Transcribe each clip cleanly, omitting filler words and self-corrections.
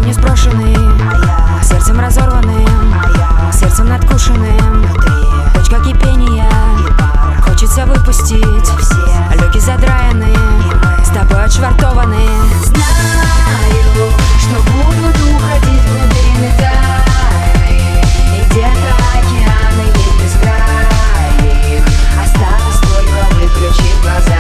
Помню сброшенный, сердцем разорванным, сердцем надкушенным. Точка кипения, хочется выпустить люки задраены, с тобой отшвартованы. Знаю, что будут уходить в глубины тайны, и где-то океаны есть бескрайних. Осталось только выключить глаза.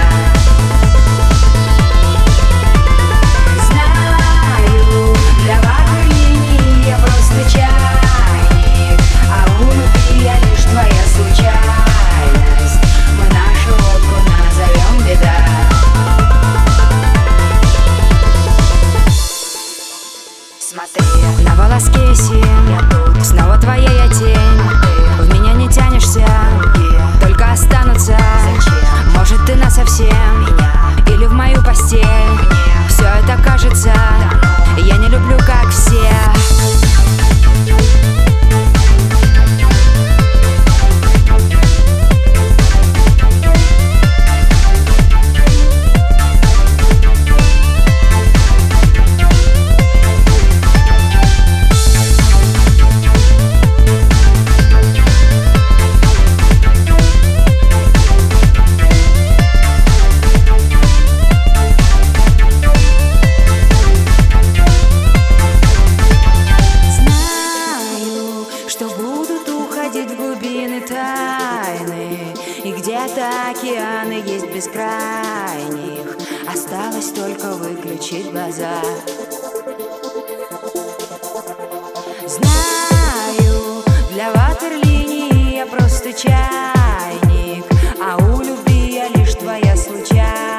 Знаю, для ватерлинии я просто чайник, а внутри я лишь твоя случайность. Мы нашу лодку назовем беда. Смотри, на волоске висим, я тут, снова твоя я тень. В меня не тянешься, только останутся. Может, ты насовсем, или в мою постель. Все это кажется, я не люблю, как все. Что будут уходить в глубины тайны, и где-то океаны есть бескрайних. Осталось только выключить глаза. Знаю, для ватерлинии я просто чайник, а у любви я лишь твоя случайность.